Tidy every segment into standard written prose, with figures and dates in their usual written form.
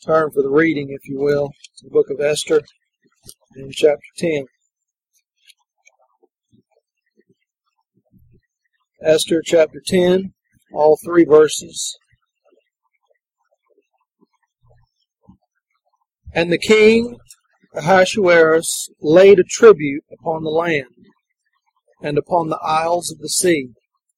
Turn for the reading, if you will, to the book of Esther in chapter 10. Esther chapter 10, all 3 verses. And the king Ahasuerus laid a tribute upon the land and upon the isles of the sea.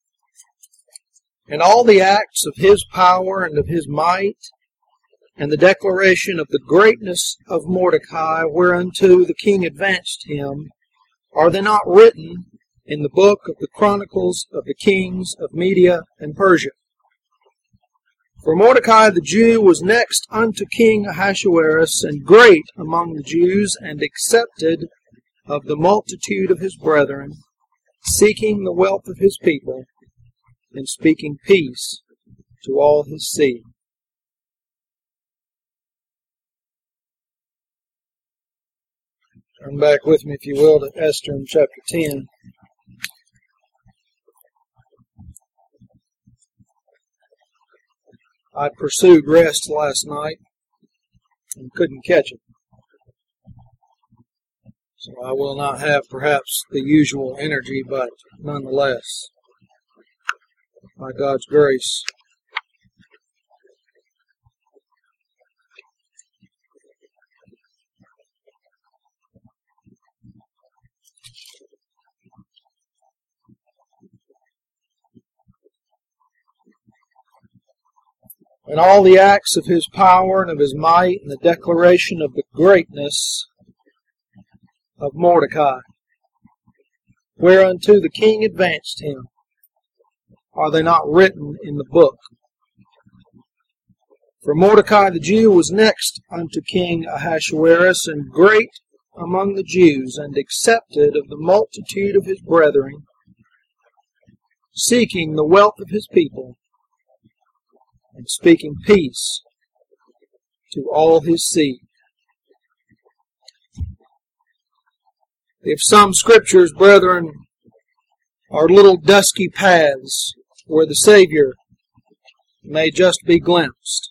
And all the acts of his power and of his might, and the declaration of the greatness of Mordecai, whereunto the king advanced him, are they not written in the book of the Chronicles of the kings of Media and Persia? For Mordecai the Jew was next unto King Ahasuerus, and great among the Jews, and accepted of the multitude of his brethren, seeking the wealth of his people, and speaking peace to all his seed. Turn back with me, if you will, to Esther in chapter 10. I pursued rest last night and couldn't catch it. So I will not have perhaps the usual energy, but nonetheless, by God's grace, and all the acts of his power and of his might, and the declaration of the greatness of Mordecai, whereunto the king advanced him, are they not written in the book? For Mordecai the Jew was next unto King Ahasuerus, and great among the Jews, and accepted of the multitude of his brethren, seeking the wealth of his people, and speaking peace to all his seed. If some scriptures, brethren, are little dusky paths where the Savior may just be glimpsed,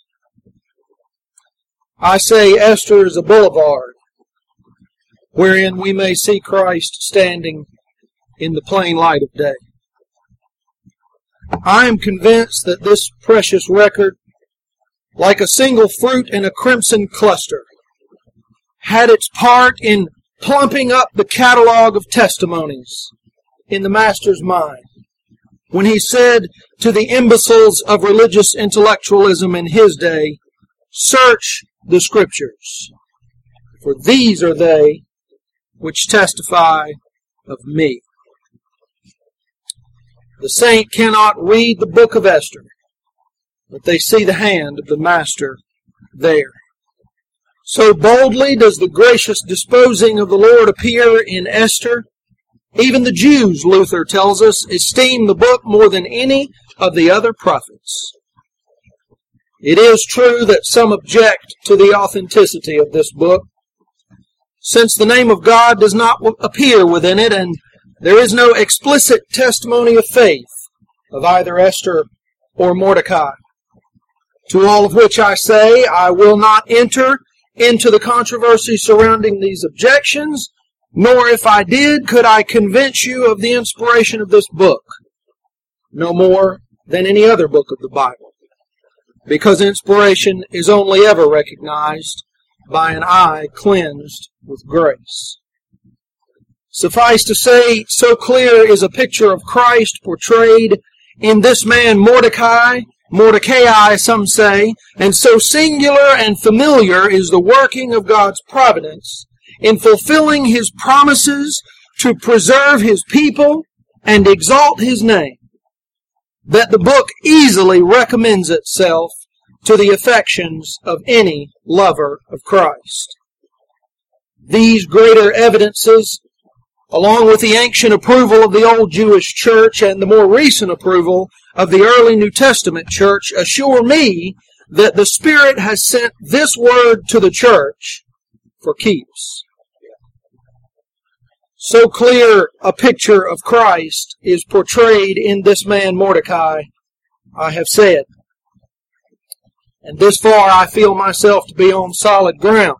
I say Esther is a boulevard wherein we may see Christ standing in the plain light of day. I am convinced that this precious record, like a single fruit in a crimson cluster, had its part in plumping up the catalog of testimonies in the Master's mind when he said to the imbeciles of religious intellectualism in his day, "Search the Scriptures, for these are they which testify of me." The saint cannot read the book of Esther, but they see the hand of the Master there. So boldly does the gracious disposing of the Lord appear in Esther. Even the Jews, Luther tells us, esteem the book more than any of the other prophets. It is true that some object to the authenticity of this book, since the name of God does not appear within it, and there is no explicit testimony of faith of either Esther or Mordecai. To all of which I say, I will not enter into the controversy surrounding these objections, nor if I did, could I convince you of the inspiration of this book, no more than any other book of the Bible, because inspiration is only ever recognized by an eye cleansed with grace. Suffice to say, so clear is a picture of Christ portrayed in this man Mordecai, some say, and so singular and familiar is the working of God's providence in fulfilling His promises to preserve His people and exalt His name, that the book easily recommends itself to the affections of any lover of Christ. These greater evidences, along with the ancient approval of the old Jewish church and the more recent approval of the early New Testament church, assure me that the Spirit has sent this word to the church for keeps. So clear a picture of Christ is portrayed in this man Mordecai, I have said. And this far I feel myself to be on solid ground.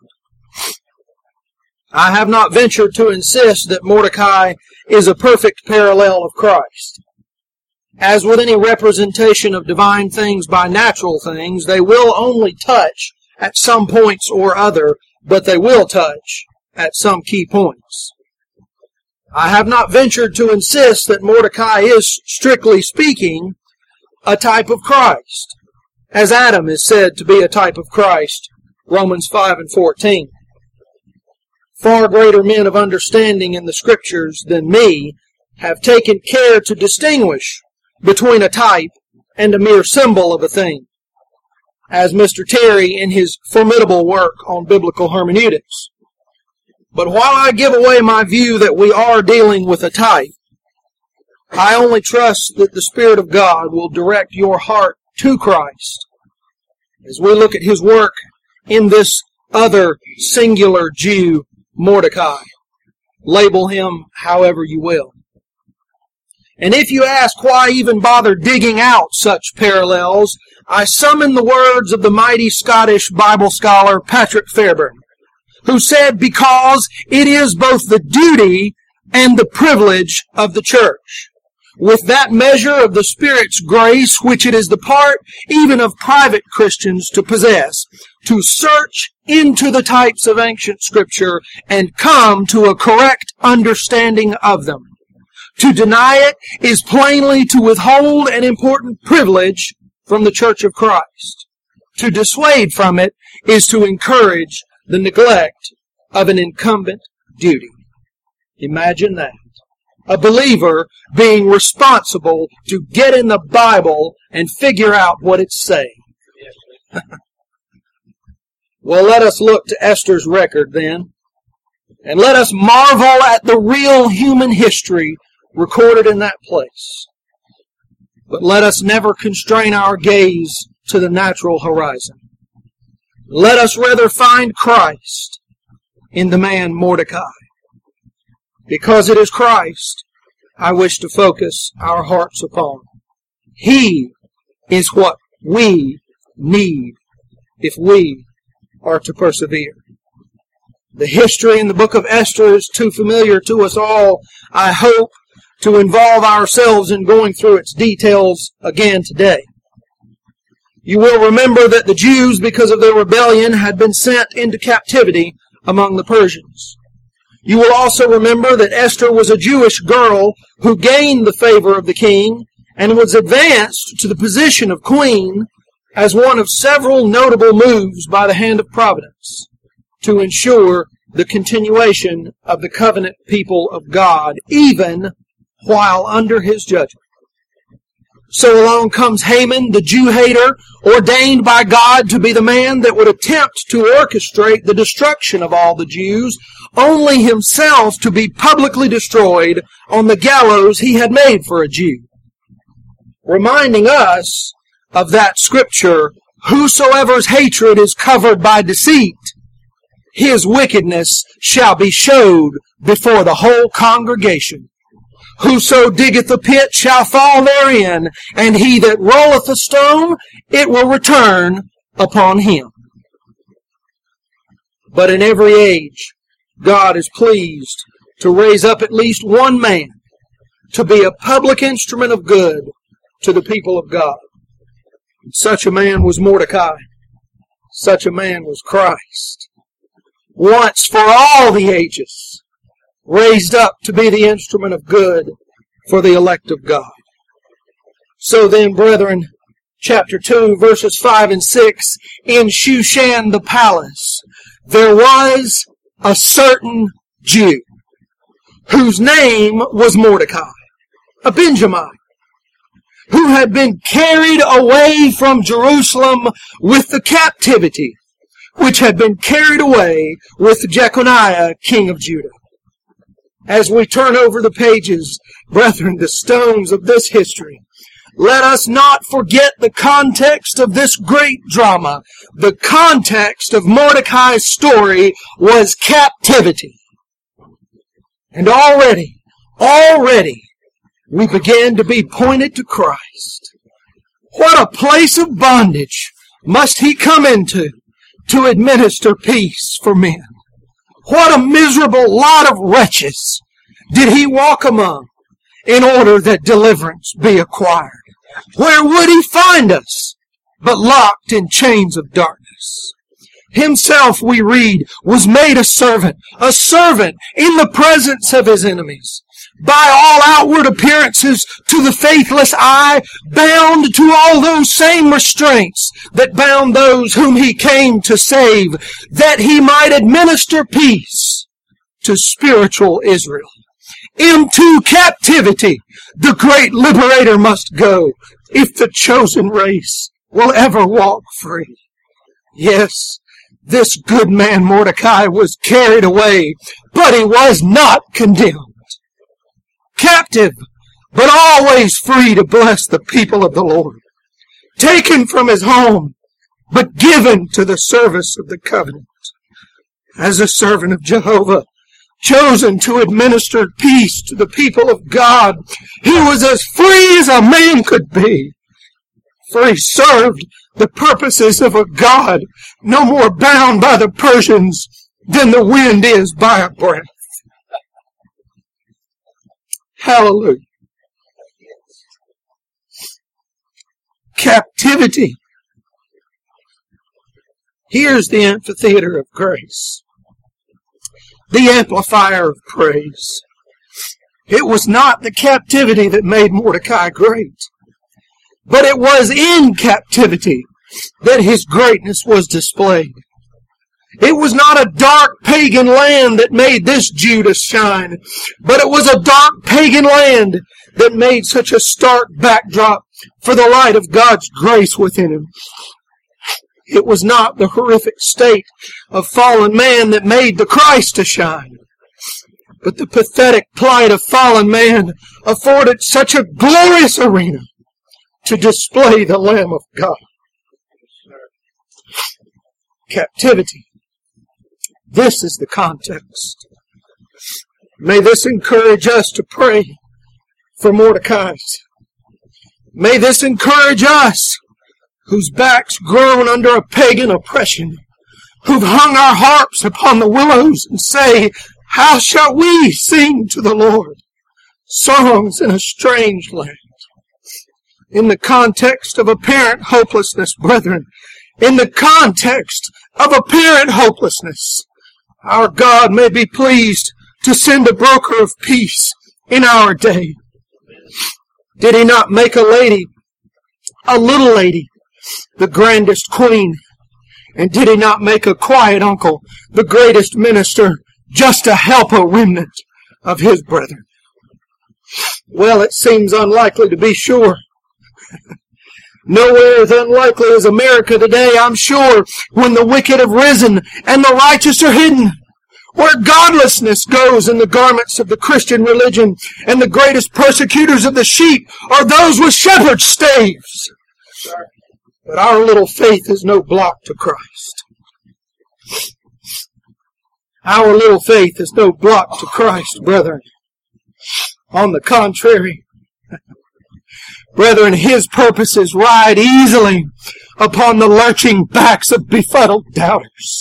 I have not ventured to insist that Mordecai is a perfect parallel of Christ. As with any representation of divine things by natural things, they will only touch at some points or other, but they will touch at some key points. I have not ventured to insist that Mordecai is, strictly speaking, a type of Christ, as Adam is said to be a type of Christ, Romans 5:14. Far greater men of understanding in the Scriptures than me have taken care to distinguish between a type and a mere symbol of a thing, as Mr. Terry in his formidable work on biblical hermeneutics. But while I give away my view that we are dealing with a type, I only trust that the Spirit of God will direct your heart to Christ as we look at His work in this other singular Jew, Mordecai. Label him however you will. And if you ask why even bother digging out such parallels, I summon the words of the mighty Scottish Bible scholar Patrick Fairbairn, who said, because it is both the duty and the privilege of the church, with that measure of the Spirit's grace which it is the part even of private Christians to possess, to search into the types of ancient Scripture and come to a correct understanding of them. To deny it is plainly to withhold an important privilege from the Church of Christ. To dissuade from it is to encourage the neglect of an incumbent duty. Imagine that. A believer being responsible to get in the Bible and figure out what it's saying. Well, let us look to Esther's record then, and let us marvel at the real human history recorded in that place. But let us never constrain our gaze to the natural horizon. Let us rather find Christ in the man Mordecai. Because it is Christ I wish to focus our hearts upon. He is what we need if we are to persevere. The history in the book of Esther is too familiar to us all, I hope, to involve ourselves in going through its details again today. You will remember that the Jews, because of their rebellion, had been sent into captivity among the Persians. You will also remember that Esther was a Jewish girl who gained the favor of the king and was advanced to the position of queen as one of several notable moves by the hand of providence to ensure the continuation of the covenant people of God, even while under His judgment. So along comes Haman, the Jew-hater, ordained by God to be the man that would attempt to orchestrate the destruction of all the Jews, only himself to be publicly destroyed on the gallows he had made for a Jew. Reminding us of that scripture, whosoever's hatred is covered by deceit, his wickedness shall be showed before the whole congregation. Whoso diggeth a pit shall fall therein, and he that rolleth a stone, it will return upon him. But in every age, God is pleased to raise up at least one man to be a public instrument of good to the people of God. And such a man was Mordecai. Such a man was Christ. Once for all the ages, raised up to be the instrument of good for the elect of God. So then, brethren, chapter 2, verses 5 and 6, in Shushan the palace, there was a certain Jew, whose name was Mordecai, a Benjamite, who had been carried away from Jerusalem with the captivity, which had been carried away with Jeconiah, king of Judah. As we turn over the pages, brethren, the stones of this history, let us not forget the context of this great drama. The context of Mordecai's story was captivity. And already, we began to be pointed to Christ. What a place of bondage must he come into to administer peace for men? What a miserable lot of wretches did he walk among in order that deliverance be acquired? Where would he find us but locked in chains of darkness? Himself, we read, was made a servant in the presence of his enemies. By all outward appearances to the faithless eye, bound to all those same restraints that bound those whom he came to save, that he might administer peace to spiritual Israel. Into captivity the great liberator must go if the chosen race will ever walk free. Yes, this good man Mordecai was carried away, but he was not condemned. Captive, but always free to bless the people of the Lord. Taken from his home, but given to the service of the covenant. As a servant of Jehovah, chosen to administer peace to the people of God, he was as free as a man could be. For he served the purposes of a God no more bound by the Persians than the wind is by a breath. Hallelujah. Captivity. Here's the amphitheater of grace. The amplifier of praise. It was not the captivity that made Mordecai great, but it was in captivity that his greatness was displayed. It was not a dark pagan land that made this Jew to shine, but it was a dark pagan land that made such a stark backdrop for the light of God's grace within him. It was not the horrific state of fallen man that made the Christ to shine, but the pathetic plight of fallen man afforded such a glorious arena to display the Lamb of God. Captivity. This is the context. May this encourage us to pray for Mordecai's. May this encourage us, whose backs groan under a pagan oppression, who've hung our harps upon the willows and say, how shall we sing to the Lord songs in a strange land? In the context of apparent hopelessness, brethren, in the context of apparent hopelessness, our God may be pleased to send a broker of peace in our day. Did he not make a lady, a little lady, the grandest queen? And did he not make a quiet uncle, the greatest minister, just to help a remnant of his brethren? Well, it seems unlikely to be sure. Nowhere as unlikely as America today, I'm sure, when the wicked have risen and the righteous are hidden. Where godlessness goes in the garments of the Christian religion, and the greatest persecutors of the sheep are those with shepherd's staves. But our little faith is no block to Christ. Our little faith is no block to Christ, brethren. On the contrary, brethren, his purposes ride easily upon the lurching backs of befuddled doubters.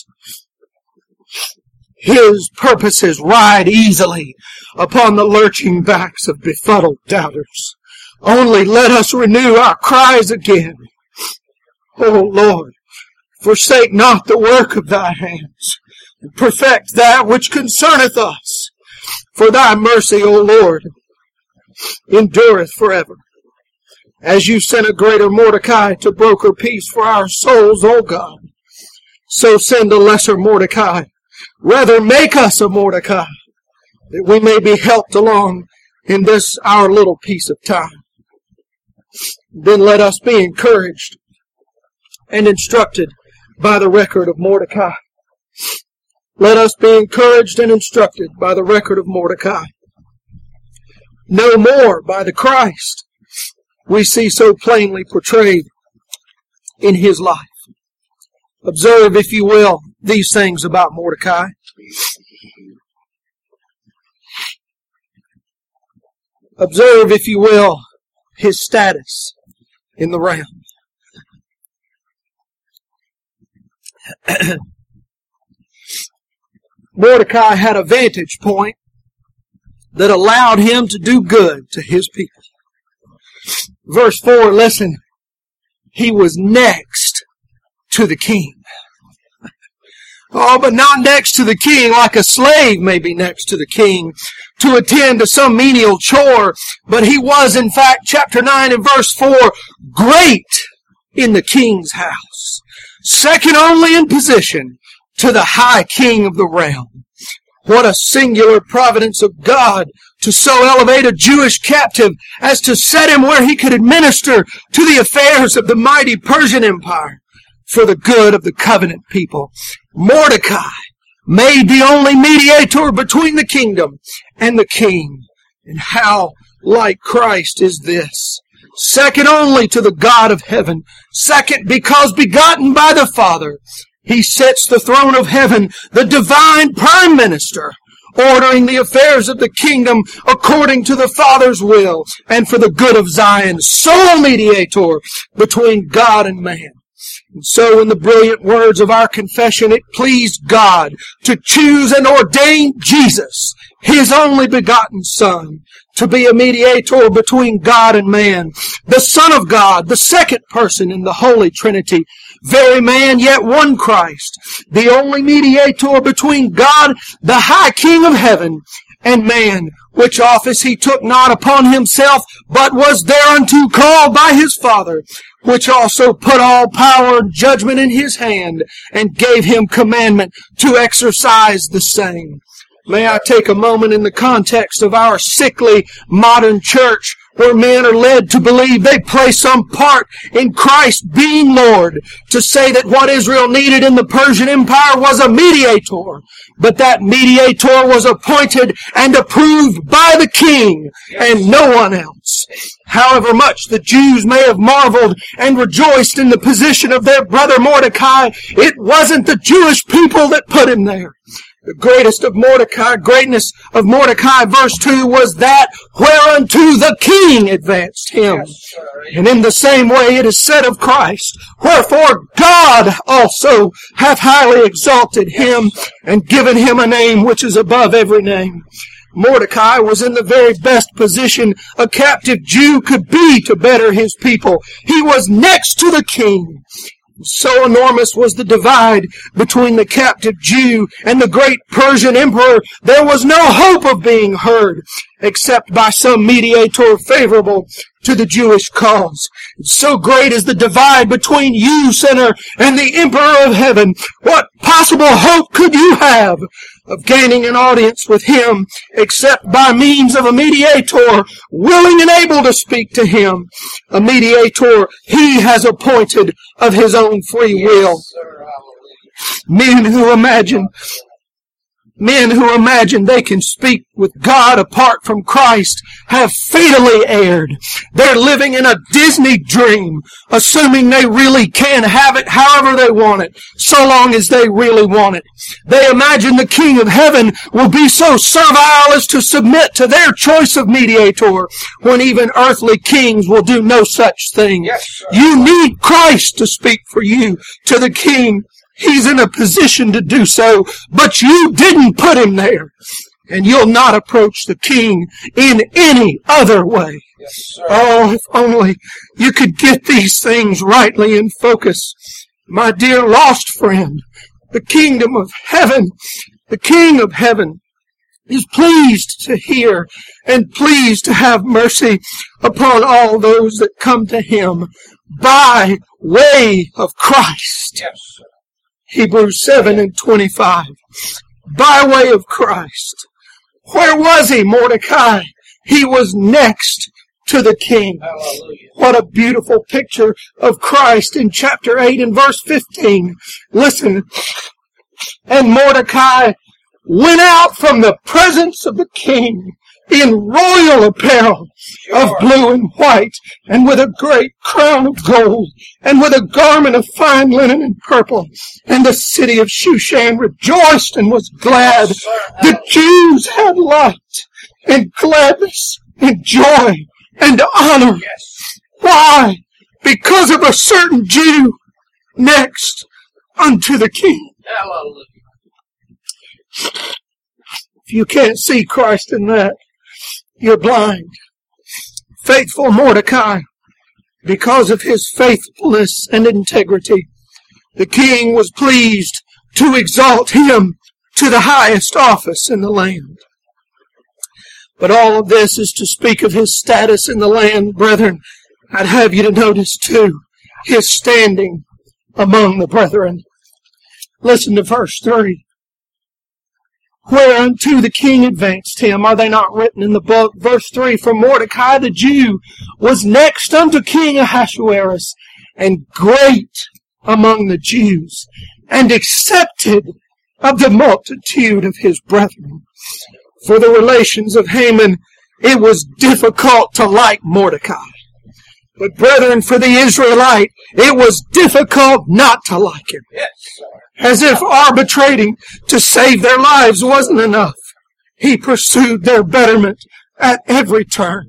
His purposes ride easily upon the lurching backs of befuddled doubters. Only let us renew our cries again. O Lord, forsake not the work of thy hands, and perfect that which concerneth us. For thy mercy, O Lord, endureth forever. As you sent a greater Mordecai to broker peace for our souls, O God, so send a lesser Mordecai. Rather make us a Mordecai, that we may be helped along in this our little piece of time. Then let us be encouraged and instructed by the record of Mordecai. Let us be encouraged and instructed by the record of Mordecai. No more by the Christ we see so plainly portrayed in his life. Observe, if you will, these things about Mordecai. Observe, if you will, his status in the realm. Mordecai had a vantage point that allowed him to do good to his people. Verse 4, listen. He was next to the king. Oh, but not next to the king like a slave may be next to the king to attend to some menial chore. But he was, in fact, chapter 9 and verse 4, great in the king's house, second only in position to the high king of the realm. What a singular providence of God to so elevate a Jewish captive as to set him where he could administer to the affairs of the mighty Persian Empire for the good of the covenant people. Mordecai made the only mediator between the kingdom and the king. And how like Christ is this? Second only to the God of heaven. Second, because begotten by the Father, he sits the throne of heaven, the divine prime minister, ordering the affairs of the kingdom according to the Father's will and for the good of Zion, sole mediator between God and man. And so in the brilliant words of our confession, it pleased God to choose and ordain Jesus, His only begotten Son, to be a mediator between God and man, the Son of God, the second person in the Holy Trinity, very man, yet one Christ, the only mediator between God, the high King of heaven, and man, which office he took not upon himself, but was thereunto called by his Father, which also put all power and judgment in his hand, and gave him commandment to exercise the same. May I take a moment in the context of our sickly modern church, where men are led to believe they play some part in Christ being Lord, to say that what Israel needed in the Persian Empire was a mediator, but that mediator was appointed and approved by the king and no one else. However much the Jews may have marveled and rejoiced in the position of their brother Mordecai, it wasn't the Jewish people that put him there. The greatest of Mordecai, greatness of Mordecai, verse 2, was that whereunto the king advanced him. And in the same way it is said of Christ, wherefore God also hath highly exalted him and given him a name which is above every name. Mordecai was in the very best position a captive Jew could be to better his people. He was next to the king. So enormous was the divide between the captive Jew and the great Persian emperor, there was no hope of being heard, except by some mediator favorable to the Jewish cause. So great is the divide between you, sinner, and the Emperor of heaven. What possible hope could you have of gaining an audience with him, except by means of a mediator willing and able to speak to him, a mediator he has appointed of his own free will? Men who imagine they can speak with God apart from Christ have fatally erred. They're living in a Disney dream, assuming they really can have it however they want it, so long as they really want it. They imagine the King of Heaven will be so servile as to submit to their choice of mediator, when even earthly kings will do no such thing. Yes, you need Christ to speak for you to the King. He's in a position to do so, but you didn't put him there. And you'll not approach the king in any other way. Yes, oh, if only you could get these things rightly in focus. My dear lost friend, the kingdom of heaven, the King of heaven, is pleased to hear and pleased to have mercy upon all those that come to him by way of Christ. Yes, sir. Hebrews 7 and 25. By way of Christ. Where was he, Mordecai? He was next to the king. Hallelujah. What a beautiful picture of Christ in chapter 8 and verse 15. Listen. And Mordecai went out from the presence of the king in royal apparel of blue and white, and with a great crown of gold, and with a garment of fine linen and purple. And the city of Shushan rejoiced and was glad. The Jews had light and gladness and joy and honor. Why? Because of a certain Jew next unto the King. Hallelujah. If you can't see Christ in that, you're blind. Faithful Mordecai, because of his faithfulness and integrity, the king was pleased to exalt him to the highest office in the land. But all of this is to speak of his status in the land, brethren. I'd have you to notice, too, his standing among the brethren. Listen to verse 3. Whereunto the king advanced him, are they not written in the book? Verse 3, for Mordecai the Jew was next unto King Ahasuerus, and great among the Jews, and accepted of the multitude of his brethren. For the relations of Haman, it was difficult to like Mordecai. But brethren, for the Israelite, it was difficult not to like him. Yes. As if arbitrating to save their lives wasn't enough. He pursued their betterment at every turn.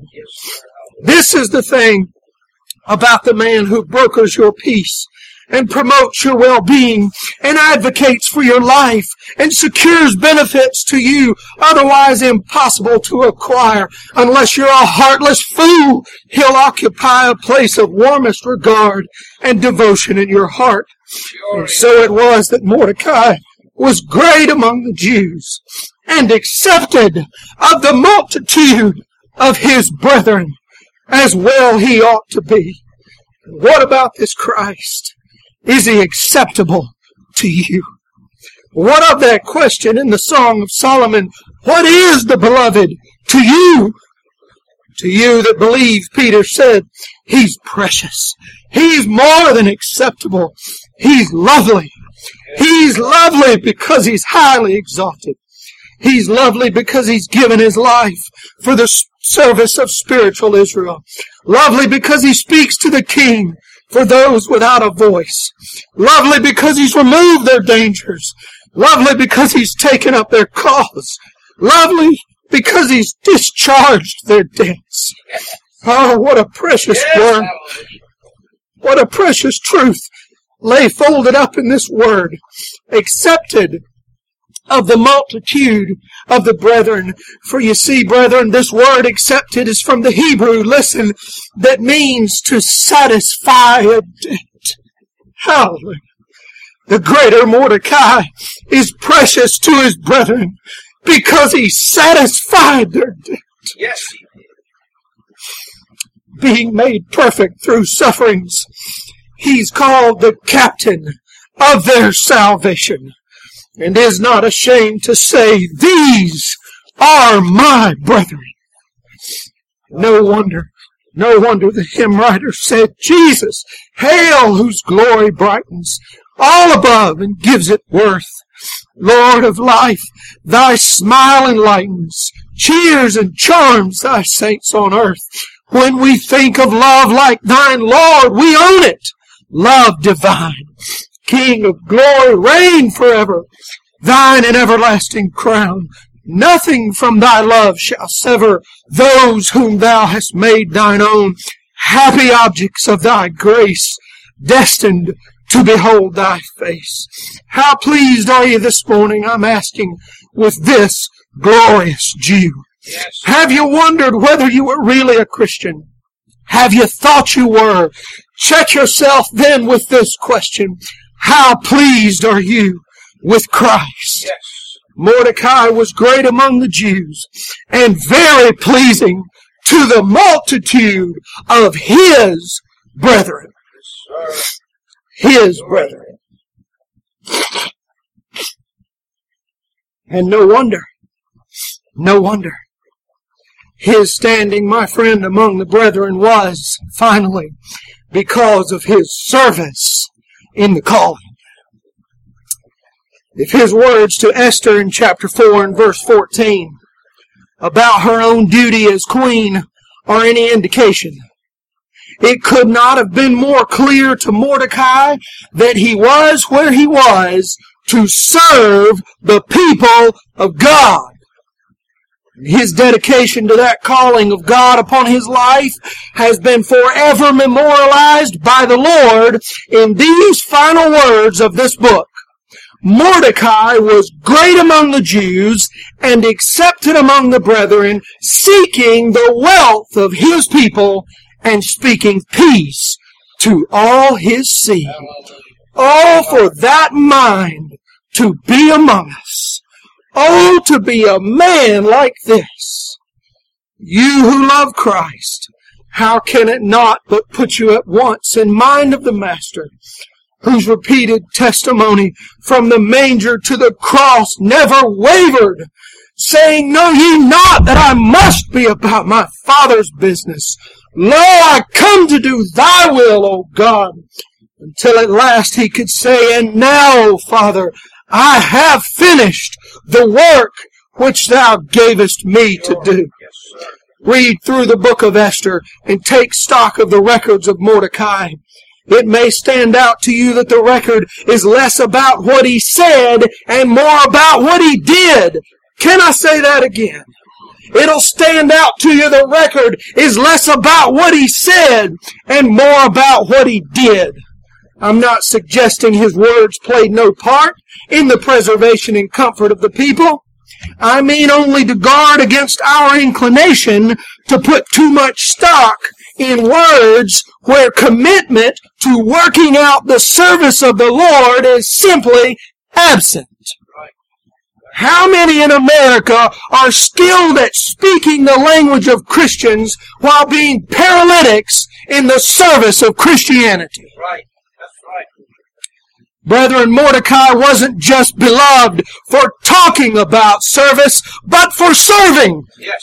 This is the thing about the man who brokers your peace and promotes your well-being and advocates for your life and secures benefits to you otherwise impossible to acquire. Unless you're a heartless fool, he'll occupy a place of warmest regard and devotion in your heart. And so it was that Mordecai was great among the Jews and accepted of the multitude of his brethren, as well he ought to be. And what about this Christ? Is he acceptable to you? What of that question in the Song of Solomon? What is the beloved to you? To you that believe, Peter said, he's precious. He's more than acceptable. He's lovely. He's lovely because he's highly exalted. He's lovely because he's given his life for the service of spiritual Israel. Lovely because he speaks to the king for those without a voice. Lovely because he's removed their dangers. Lovely because he's taken up their cause. Lovely because he's discharged their debts. Oh, what a precious word. What a precious truth lay folded up in this word. Accepted of the multitude of the brethren. For you see, brethren, this word accepted is from the Hebrew, listen, that means to satisfy a debt. Hallelujah. The greater Mordecai is precious to his brethren because he satisfied their debt. Yes. Being made perfect through sufferings, he's called the captain of their salvation, and is not ashamed to say, these are my brethren. No wonder the hymn writer said, Jesus, hail, whose glory brightens all above and gives it worth. Lord of life, thy smile enlightens, cheers and charms thy saints on earth. When we think of love like thine, Lord, we own it. Love divine, King of glory, reign forever. Thine an everlasting crown. Nothing from thy love shall sever those whom thou hast made thine own. Happy objects of thy grace, destined to behold thy face. How pleased are you this morning, I'm asking, with this glorious Jew? Yes. Have you wondered whether you were really a Christian? Have you thought you were? Check yourself then with this question. How pleased are you with Christ? Yes. Mordecai was great among the Jews and very pleasing to the multitude of his brethren. Yes, His brethren. And no wonder. His standing, my friend, among the brethren was, finally, because of his service in the calling. If his words to Esther in chapter 4 and verse 14 about her own duty as queen are any indication, it could not have been more clear to Mordecai that he was where he was to serve the people of God. His dedication to that calling of God upon his life has been forever memorialized by the Lord in these final words of this book. Mordecai was great among the Jews and accepted among the brethren, seeking the wealth of his people and speaking peace to all his seed. Oh, for that mind to be among us. Oh, to be a man like this. You who love Christ, how can it not but put you at once in mind of the Master, whose repeated testimony from the manger to the cross never wavered, saying, Know ye not that I must be about my Father's business? Lo, I come to do thy will, O God. Until at last he could say, And now, O Father, I have finished the work which thou gavest me to do. Read through the book of Esther and take stock of the records of Mordecai. It may stand out to you that the record is less about what he said and more about what he did. Can I say that again? It'll stand out to you the record is less about what he said and more about what he did. I'm not suggesting his words played no part in the preservation and comfort of the people. I mean only to guard against our inclination to put too much stock in words where commitment to working out the service of the Lord is simply absent. How many in America are skilled at speaking the language of Christians while being paralytics in the service of Christianity? Right. That's right. Brethren, Mordecai wasn't just beloved for talking about service, but for serving. Yes.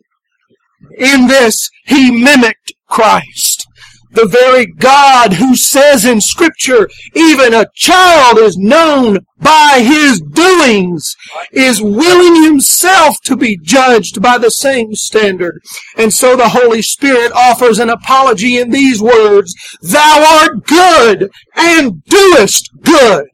In this, he mimicked Christ. The very God who says in Scripture, even a child is known by his doings, is willing himself to be judged by the same standard. And so the Holy Spirit offers an apology in these words, Thou art good and doest good.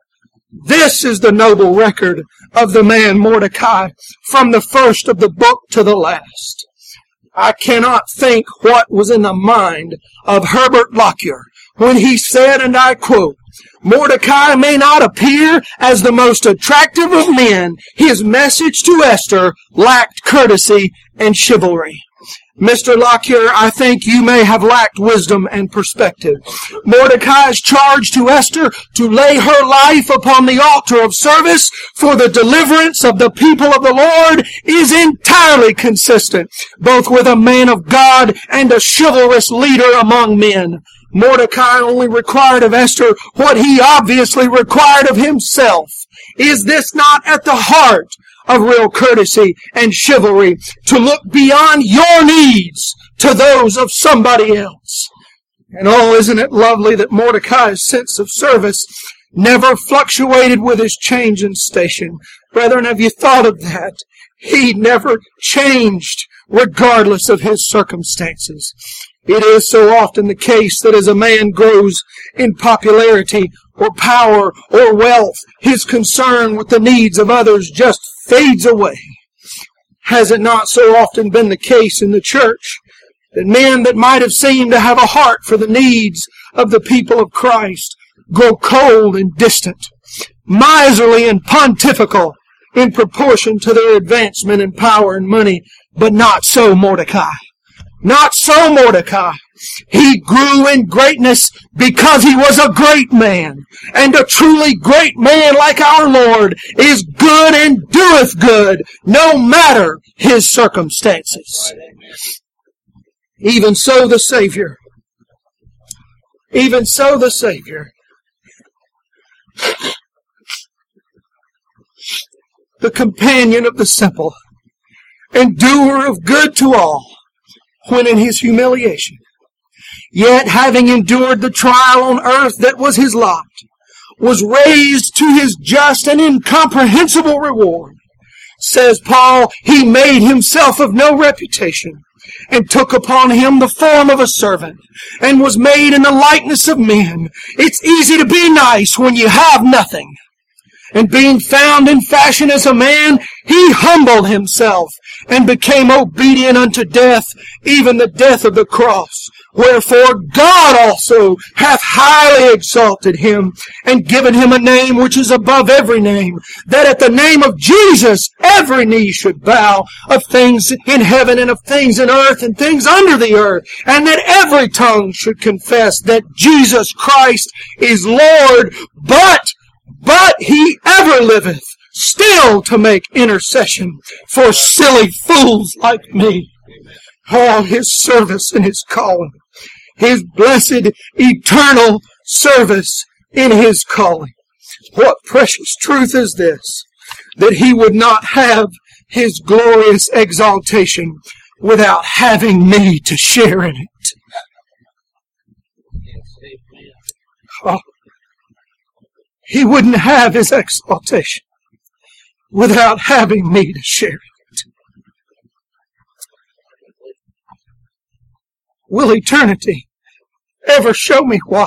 This is the noble record of the man Mordecai from the first of the book to the last. I cannot think what was in the mind of Herbert Lockyer when he said, and I quote, Mordecai may not appear as the most attractive of men. His message to Esther lacked courtesy and chivalry. Mr. Lockyer, I think you may have lacked wisdom and perspective. Mordecai's charge to Esther to lay her life upon the altar of service for the deliverance of the people of the Lord is entirely consistent, both with a man of God and a chivalrous leader among men. Mordecai only required of Esther what he obviously required of himself. Is this not at the heart of real courtesy and chivalry, to look beyond your needs to those of somebody else? And oh, isn't it lovely that Mordecai's sense of service never fluctuated with his change in station? Brethren, have you thought of that? He never changed regardless of his circumstances. It is so often the case that as a man grows in popularity or power or wealth, his concern with the needs of others just fades away. Has it not so often been the case in the church that men that might have seemed to have a heart for the needs of the people of Christ grow cold and distant, miserly and pontifical in proportion to their advancement in power and money? But not so Mordecai. Not so Mordecai. He grew in greatness because he was a great man. And a truly great man like our Lord is good and doeth good, no matter his circumstances. Even so the Savior. Even so the Savior. The companion of the simple, and doer of good to all, when in his humiliation, yet having endured the trial on earth that was his lot, was raised to his just and incomprehensible reward. Says Paul, he made himself of no reputation, and took upon him the form of a servant, and was made in the likeness of men. It's easy to be nice when you have nothing. And being found in fashion as a man, he humbled himself and became obedient unto death, even the death of the cross. Wherefore God also hath highly exalted him, and given him a name which is above every name, that at the name of Jesus every knee should bow, of things in heaven and of things in earth and things under the earth, and that every tongue should confess that Jesus Christ is Lord, but he ever liveth, still to make intercession for silly fools like me. Oh, his service and his calling. His blessed eternal service in his calling. What precious truth is this, that he would not have his glorious exaltation without having me to share in it. Oh, he wouldn't have his exaltation without having me to share it. Will eternity ever show me why?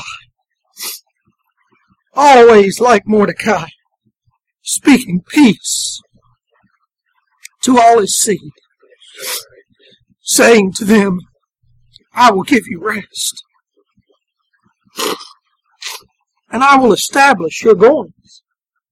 Always like Mordecai, speaking peace to all his seed, saying to them, I will give you rest, and I will establish your goings.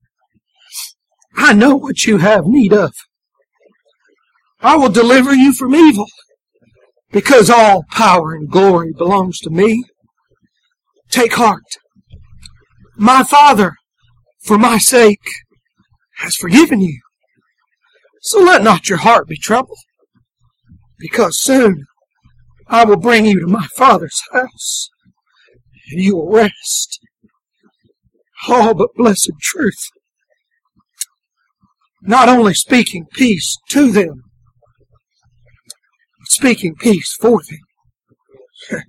I know what you have need of. I will deliver you from evil, because all power and glory belongs to me. Take heart. My Father, for my sake, has forgiven you. So let not your heart be troubled, because soon I will bring you to my Father's house, and you will rest. Oh, but blessed truth. Not only speaking peace to them, but speaking peace for them.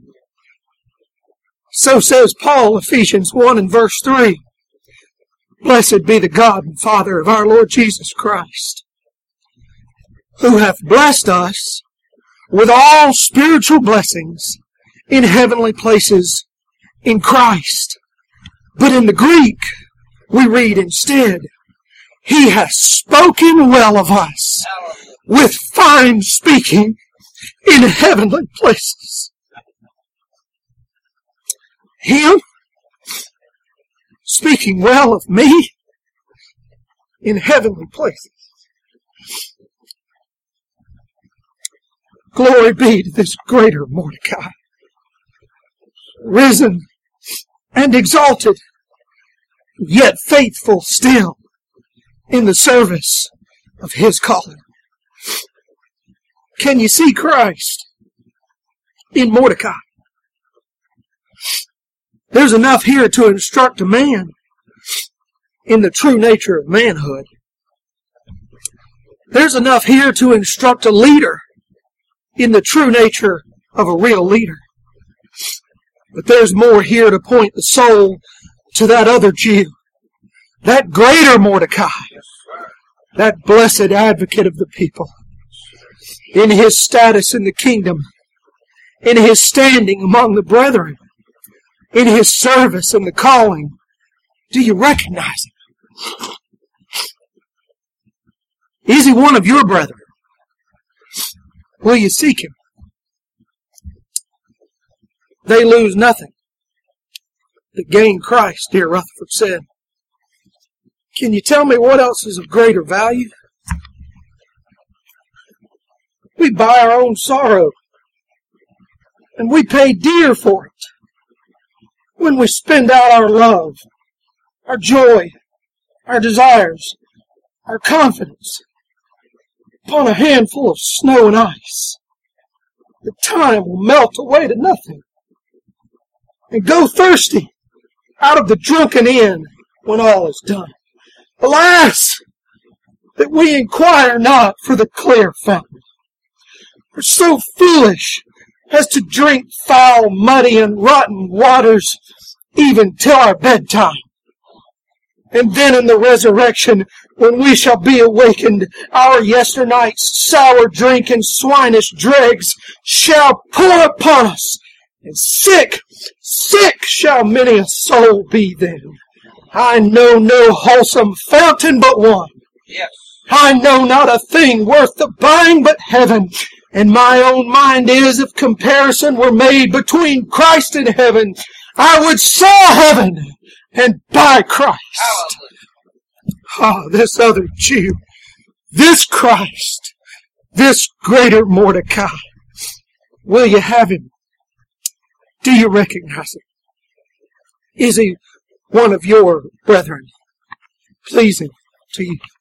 So says Paul, Ephesians 1 and verse 3. Blessed be the God and Father of our Lord Jesus Christ, who hath blessed us with all spiritual blessings in heavenly places in Christ. But in the Greek, we read instead, He hath spoken well of us with fine speaking in heavenly places. Him speaking well of me in heavenly places. Glory be to this greater Mordecai, risen and exalted, yet faithful still in the service of his calling. Can you see Christ in Mordecai? There's enough here to instruct a man in the true nature of manhood. There's enough here to instruct a leader in the true nature of a real leader. But there's more here to point the soul to that other Jew, that greater Mordecai, that blessed advocate of the people, in his status in the kingdom, in his standing among the brethren, in his service and the calling. Do you recognize him? Is he one of your brethren? Will you seek him? They lose nothing that gain Christ, dear Rutherford said. Can you tell me what else is of greater value? We buy our own sorrow, and we pay dear for it when we spend out our love, our joy, our desires, our confidence upon a handful of snow and ice. The time will melt away to nothing, and go thirsty out of the drunken inn when all is done. Alas, that we inquire not for the clear fountain, are so foolish as to drink foul, muddy, and rotten waters even till our bedtime. And then in the resurrection, when we shall be awakened, our yesternight's sour drink and swinish dregs shall pour upon us, and sick shall many a soul be then. I know no wholesome fountain but one. Yes. I know not a thing worth the buying but heaven. And my own mind is, if comparison were made between Christ and heaven, I would sell heaven and buy Christ. Ah, this other Jew, this Christ, this greater Mordecai, will you have him? Do you recognize him? Is he one of your brethren, pleasing to you?